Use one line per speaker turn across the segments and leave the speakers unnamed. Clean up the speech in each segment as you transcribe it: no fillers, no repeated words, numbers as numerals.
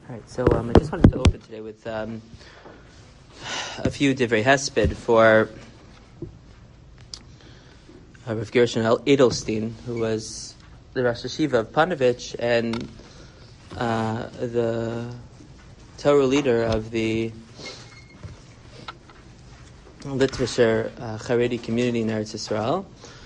All right, so I just wanted to open today with a few divrei hesped for Rav Gershon Edelstein, who was the Rosh Hashiva of Panovich and the Torah leader of the Litvischer Haredi community in Eretz Yisrael.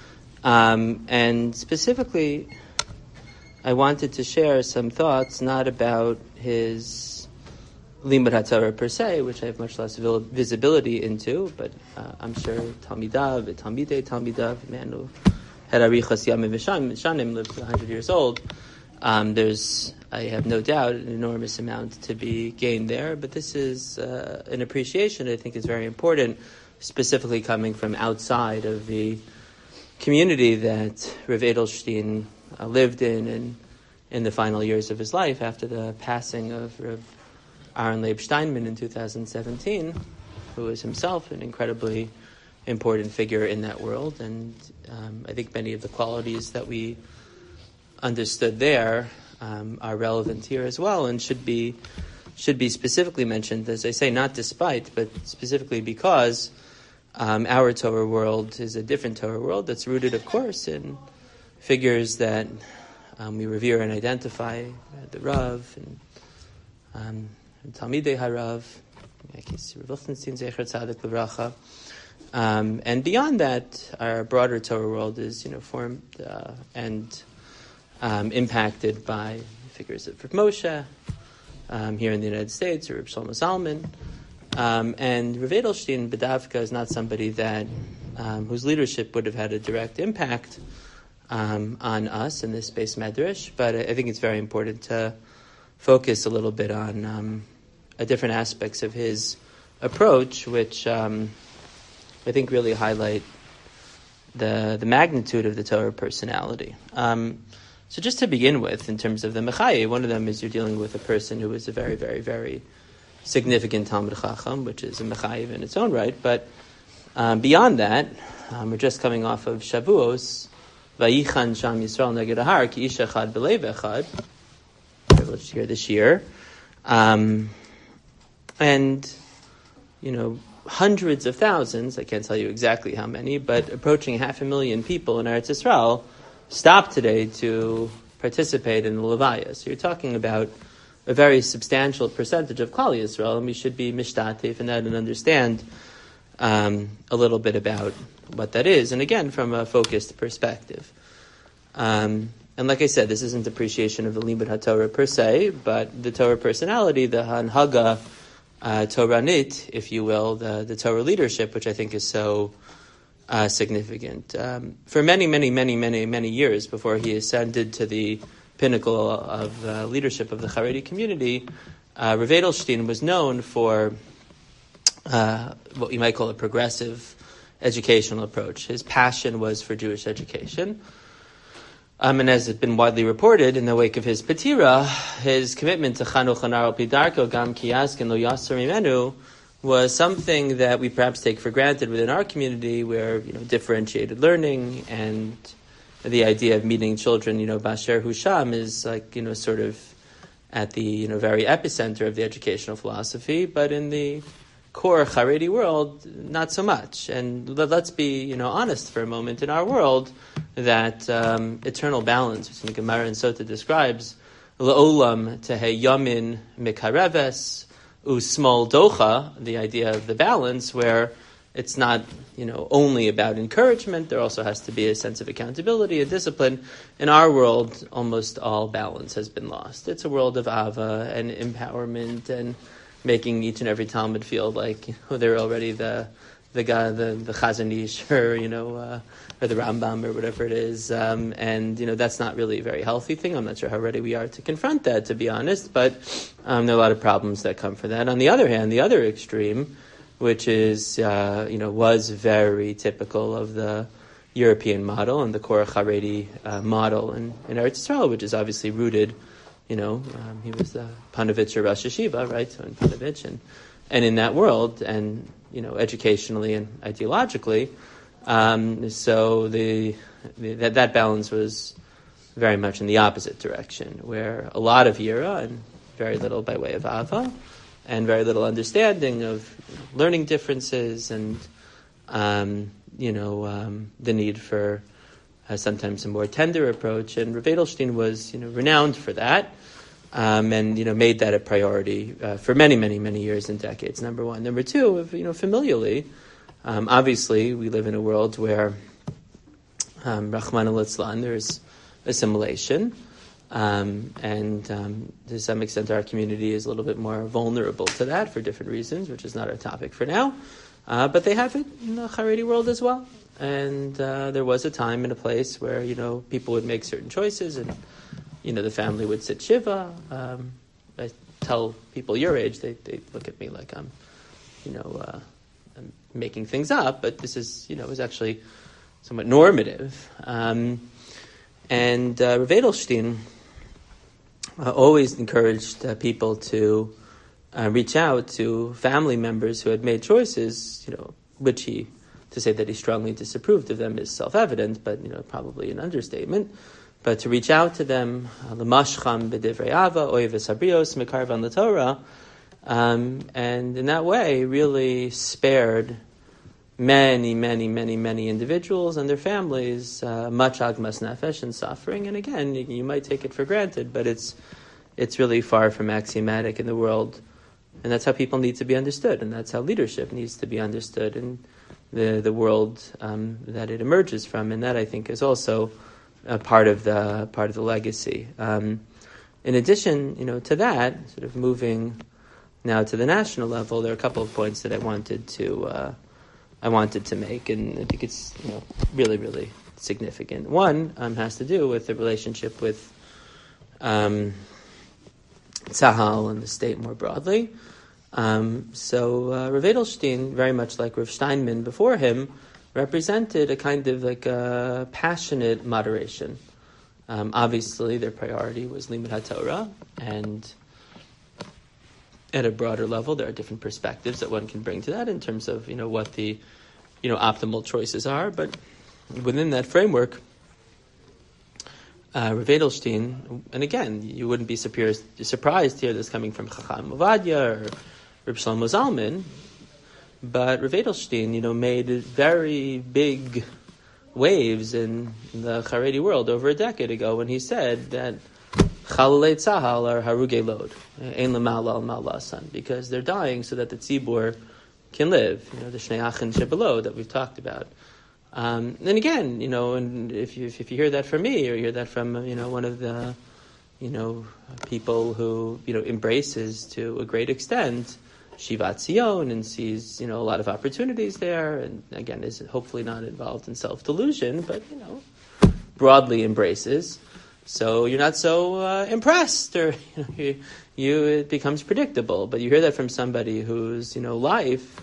And specifically, I wanted to share some thoughts, not about his Limud HaTorah per se, which I have much less visibility into, but I'm sure Talmidav, Talmidav, man who had Arichas Yamim V'Shanim, lived 100 years old. There's, I have no doubt, an enormous amount to be gained there, but this is an appreciation I think is very important, specifically coming from outside of the community that Rav Edelstein lived in the final years of his life after the passing of Rav Aaron Leib Steinman in 2017, who was himself an incredibly important figure in that world. And I think many of the qualities that we understood there are relevant here as well and should be specifically mentioned, as I say, not despite, but specifically because our Torah world is a different Torah world that's rooted, of course, in figures that we revere and identify, the Rav and Talmidei HaRav, Rav Lichtenstein Zecher Tzadik L'Vracha. And beyond that, our broader Torah world is, formed and impacted by figures of Rav Moshe here in the United States, or Rav Shlomo Zalman. And Rav Edelstein B'davka is not somebody that whose leadership would have had a direct impact on us in this base medrash, but I think it's very important to focus a little bit on different aspects of his approach, which I think really highlight the magnitude of the Torah personality. So just to begin with, in terms of the Mechaye, one of them is you're dealing with a person who is a very, very, very significant Talmid Chacham, which is a Mechayev in its own right, but beyond that, we're just coming off of Shavuos, Vayichan Sham Yisrael Neged Ahar Ki Ish Echad B'Lev Echad, privileged here this year, and hundreds of thousands, I can't tell you exactly how many, but approaching 500,000 people in Eretz Yisrael stopped today to participate in the Levaya. So you're talking about a very substantial percentage of Klal Yisrael, and we should be mishtatif in that and understand a little bit about what that is, and again, from a focused perspective. And like I said, this isn't appreciation of the Limud HaTorah per se, but the Torah personality, the Hanhaga Toranit, if you will, the Torah leadership, which I think is so significant. For many, many, many, many, many years before he ascended to the pinnacle of leadership of the Haredi community, Rav Edelstein was known for what you might call a progressive educational approach. His passion was for Jewish education. And as has been widely reported in the wake of his Petira, his commitment to Chanuch Anar Pidarko Gam Kiyaskin Lo Yasser Mimenu was something that we perhaps take for granted within our community, where differentiated learning and the idea of meeting children, Basher Husham is like, sort of at the, very epicenter of the educational philosophy, but in the core Haredi world, not so much. And let's be, honest for a moment. In our world, that eternal balance, which the Gemara and Sota describes, L'olam tehe yamin mikareves, usmol docha, the idea of the balance, where it's not, only about encouragement. There also has to be a sense of accountability, a discipline. In our world, almost all balance has been lost. It's a world of ava and empowerment and making each and every Talmud feel like they're already the guy, the Chazon Ish, or the Rambam, or whatever it is. And that's not really a very healthy thing. I'm not sure how ready we are to confront that, to be honest. But there are a lot of problems that come from that. On the other hand, the other extreme, which is, was very typical of the European model and the Korach Haredi model in Eretz Yisrael, which is obviously rooted, he was the Panovich or Rosh Hashiva, right? So in Panovich and in that world, and, educationally and ideologically, so that balance was very much in the opposite direction, where a lot of Yira and very little by way of Ava, and very little understanding of learning differences and the need for sometimes a more tender approach. And Rav Edelstein was renowned for that, and made that a priority for many, many, many years and decades. Number one. Number two, familially, obviously we live in a world where Rahman al-Islam, there's assimilation, and to some extent our community is a little bit more vulnerable to that for different reasons, which is not our topic for now. But they have it in the Haredi world as well. And there was a time and a place where, people would make certain choices and, the family would sit Shiva. I tell people your age, they look at me like I'm making things up, but this is, was actually somewhat normative. And Rav Edelstein always encouraged people to reach out to family members who had made choices, which to say that he strongly disapproved of them is self-evident, but probably an understatement. But to reach out to them, l'mashcham b'divrei ava, oives habrios, mekarvan l'Torah, and in that way really spared many, many, many, many individuals and their families much agmas nefesh and suffering. And again, you might take it for granted, but it's really far from axiomatic in the world. And that's how people need to be understood, and that's how leadership needs to be understood in the world that it emerges from. And that, I think, is also a part of the legacy. In addition, to that, sort of moving now to the national level, there are a couple of points that I wanted to make, and I think it's really, really significant. One has to do with the relationship with Tzahal and the state more broadly. So Rav Edelstein, very much like Rav Steinman before him, represented a kind of like a passionate moderation. Obviously, their priority was Limud HaTorah, and at a broader level, there are different perspectives that one can bring to that in terms of what the optimal choices are. But within that framework, Rav Edelstein, and again, you wouldn't be surprised to hear this coming from Chacham Ovadia or Reb Shlomo Zalman, but Rav Edelstein, made very big waves in the Haredi world over a decade ago when he said that Chalalei Tzahal are Harugei Lod, Ein L'mal al Malasan, because they're dying so that the Tzibur can live. The Shnei Achin Shebelod that we've talked about. And again, and if you hear that from me, or you hear that from one of the people who embraces to a great extent Shivat Zion and sees a lot of opportunities there, and again is hopefully not involved in self-delusion, but broadly embraces. So you're not so impressed, or it becomes predictable. But you hear that from somebody whose life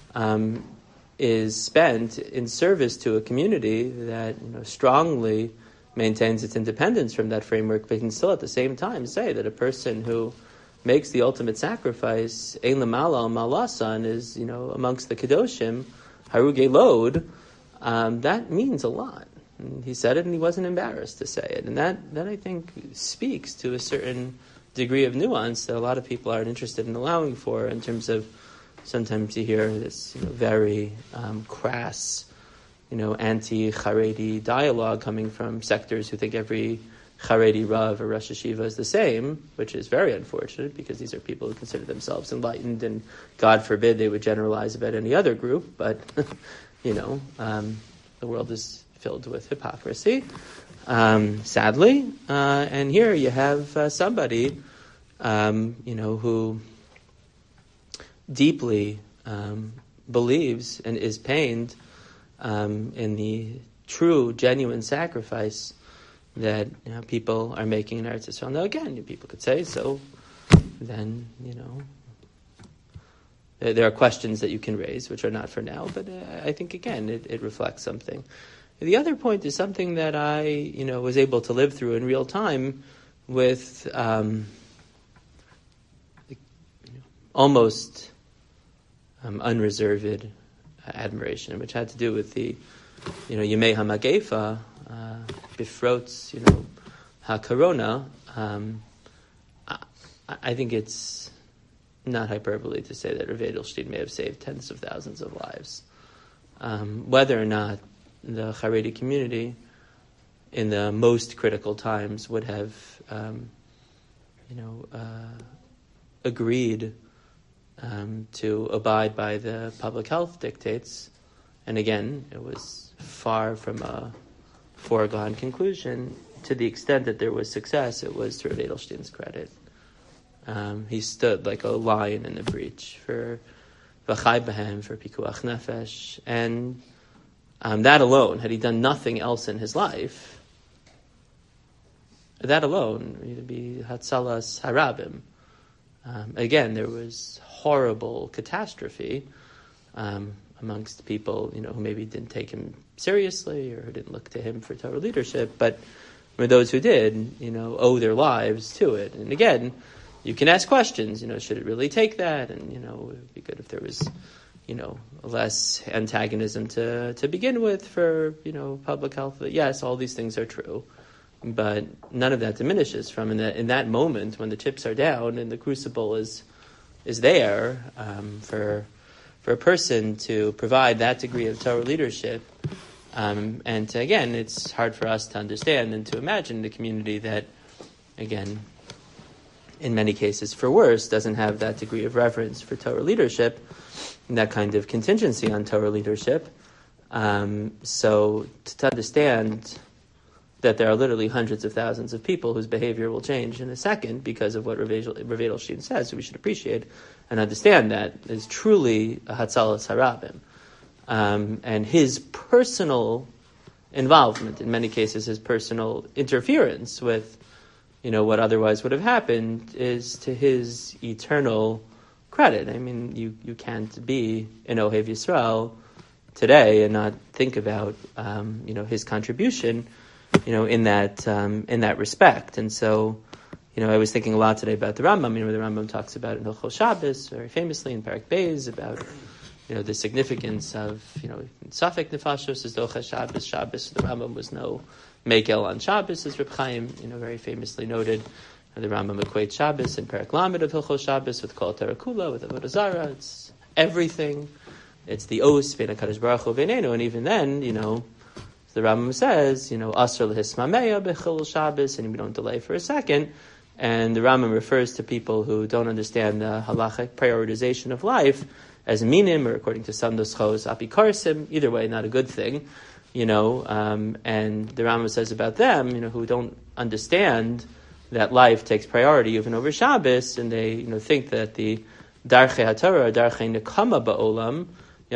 is spent in service to a community that strongly maintains its independence from that framework, but can still at the same time say that a person who makes the ultimate sacrifice, Ein L'mal al Malasan, is amongst the Kedoshim, Harugei Lod. That means a lot. And he said it, and he wasn't embarrassed to say it, and that I think speaks to a certain degree of nuance that a lot of people aren't interested in allowing for, in terms of sometimes you hear this very crass, anti-Haredi dialogue coming from sectors who think every Haredi Rav or Rosh Hashiva is the same, which is very unfortunate because these are people who consider themselves enlightened, and God forbid they would generalize about any other group. But the world is filled with hypocrisy, sadly. And here you have somebody, who deeply believes and is pained in the true, genuine sacrifice that people are making in Eretz Yisrael. Now, again, people could say, so then, there are questions that you can raise, which are not for now, but I think, again, it reflects something. The other point is something that I, was able to live through in real time with almost unreserved admiration, which had to do with the, Yemei HaMagefa, Bifrots, HaKorona. I think it's not hyperbole to say that Rav Edelstein may have saved tens of thousands of lives. Whether or not the Haredi community in the most critical times would have, agreed to abide by the public health dictates, and again, it was far from a foregone conclusion. To the extent that there was success, it was to Rav Edelstein's credit. He stood like a lion in the breach for V'chai B'hem, for Pikuach Nefesh, and that alone, had he done nothing else in his life, that alone, it'd be Hatzalas Harabim. Again, there was horrible catastrophe amongst people, who maybe didn't take him seriously or who didn't look to him for Torah leadership, but those who did, owe their lives to it. And again, you can ask questions, should it really take that? And, it would be good if there was, less antagonism to begin with for, public health. But yes, all these things are true. But none of that diminishes from in that moment when the chips are down and the crucible is there for a person to provide that degree of Torah leadership. And to, again, it's hard for us to understand and to imagine the community that, again, in many cases, for worse, doesn't have that degree of reverence for Torah leadership and that kind of contingency on Torah leadership. So to understand that there are literally hundreds of thousands of people whose behavior will change in a second because of what Rav Edelstein says, so we should appreciate and understand that is truly a Hatzalas Harabim. And his personal involvement, in many cases his personal interference with what otherwise would have happened, is to his eternal credit. I mean, you can't be an Ohev Yisrael today and not think about his contribution in that respect. And so, I was thinking a lot today about the Rambam. The Rambam talks about in Hilchos Shabbos very famously in Parak Beis about the significance of Safek Nefashos is Docha Shabbos. Shabbos, the Rambam was no Mekel on Shabbos, as Reb Chaim very famously noted. The Rambam equates Shabbos in Parak Lamed of Hilchos Shabbos with Kol Torah Kula, with Avodah Zarah. It's everything. It's the Os Vein HaKadosh Baruch Hu Veinenu, and even then, the Rambam says, Asr L'Hismameya B'Chilul Shabbos, and we don't delay for a second. And the Rambam refers to people who don't understand the halachic prioritization of life as minim, or according to some nuschos, apikarsim. Either way, not a good thing, and the Rambam says about them, who don't understand that life takes priority even over Shabbos, and they, think that the darchei haTorah, darchei nekama ba'olam,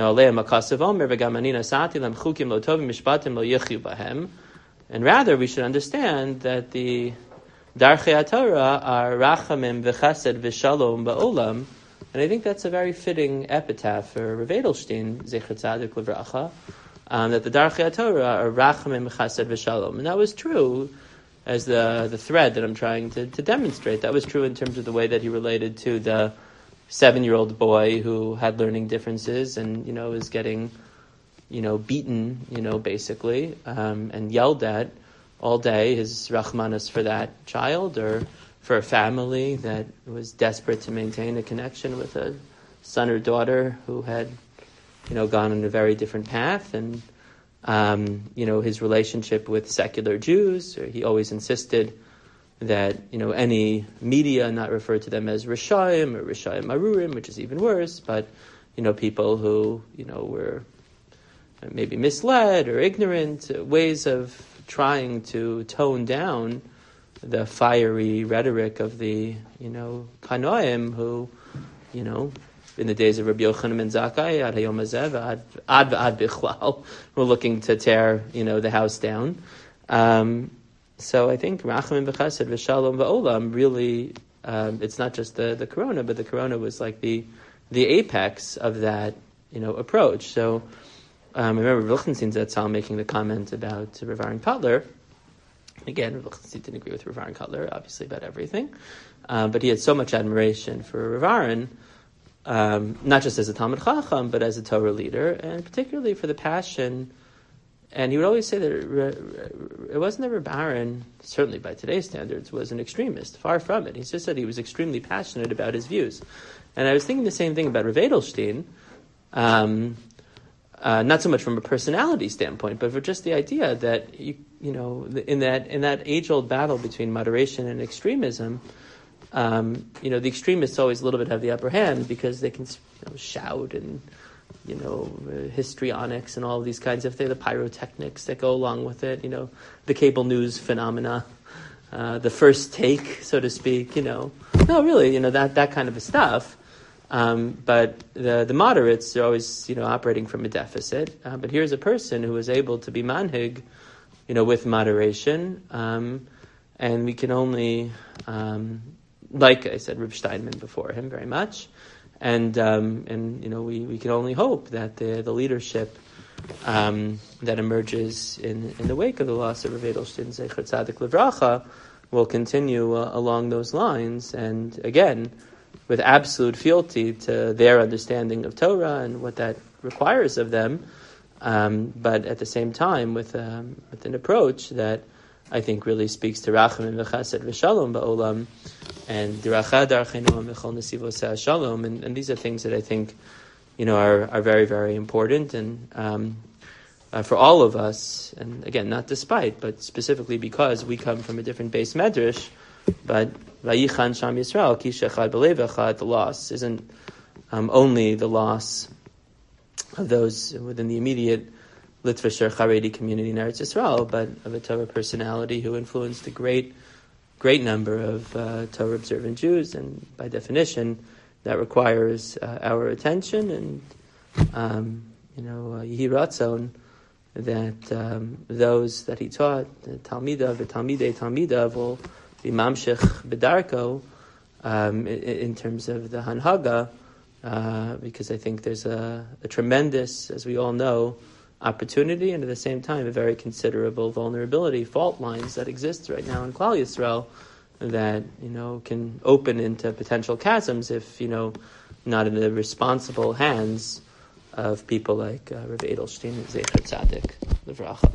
and rather we should understand that the darchei haTorah are rachamim v'chesed v'shalom ba'olam, and I think that's a very fitting epitaph for Rav Edelstein, Zecher Tzadik Livracha, that the darchei haTorah are rachamim v'chesed v'shalom, and that was true as the thread that I'm trying to demonstrate. That was true in terms of the way that he related to the 7-year-old boy who had learning differences and, is getting, beaten, basically, and yelled at all day. His rachmanas for that child, or for a family that was desperate to maintain a connection with a son or daughter who had, gone on a very different path. And, his relationship with secular Jews, he always insisted that, any media not refer to them as Rishayim or Rishayim Arurim, which is even worse, but, people who, were maybe misled or ignorant, ways of trying to tone down the fiery rhetoric of the, Kanoim who, in the days of Rabbi Yochanan ben Zakkai, ad hayom hazeh, ad bichlal, were looking to tear, the house down. So I think Rachamim v'Chesed v'Shalom v'Olam really, it's not just the Corona, but the Corona was like the apex of that, approach. So I remember Wilchenstein Zatzal making the comment about Rav Aaron Kotler. Again, Rav Wilchenstein didn't agree with Rav Aaron Kotler, obviously, about everything. But he had so much admiration for Rav Aaron, not just as a Talmid Chacham, but as a Torah leader, and particularly for the passion And he would always say that it wasn't that Reb Aaron, certainly by today's standards, was an extremist. Far from it. He just said he was extremely passionate about his views. And I was thinking the same thing about Rav Edelstein, not so much from a personality standpoint, but for just the idea that in that age-old battle between moderation and extremism, the extremists always a little bit have the upper hand because they can shout and histrionics and all of these kinds of things, the pyrotechnics that go along with it, the cable news phenomena, the first take, so to speak, no, really, that kind of stuff. But the moderates are always, operating from a deficit. But here's a person who was able to be manhig, with moderation. And we can only, like I said, Reb Steinman before him very much. And we can only hope that the leadership that emerges in the wake of the loss of Rav Edelstein Zecher Tzadik Livracha will continue along those lines, and again with absolute fealty to their understanding of Torah and what that requires of them, but at the same time with an approach that I think really speaks to Rachamim v'Chesed v'Shalom ba'olam, and Diracha Darchenu Michal Nesivos Shalom, and these are things that I think are very, very important, and for all of us, and again not despite, but specifically because we come from a different base medrash. But Vayichan Sham Yisrael Ki Shechad B'Lev Echad, the loss isn't only the loss of those within the immediate Litvisher Haredi community in Eretz Yisrael, but of a Torah personality who influenced a great number of Torah observant Jews, and by definition, that requires our attention, and Yehi Ratzon, that those that he taught, the Talmidav, the Talmidav, will be Mamshech B'Darko in terms of the Hanhaga, because I think there's a tremendous, as we all know, opportunity, and at the same time a very considerable vulnerability, fault lines that exist right now in Klal Yisrael that can open into potential chasms if not in the responsible hands of people like Rav Edelstein and Zecher Tzadik Livracha.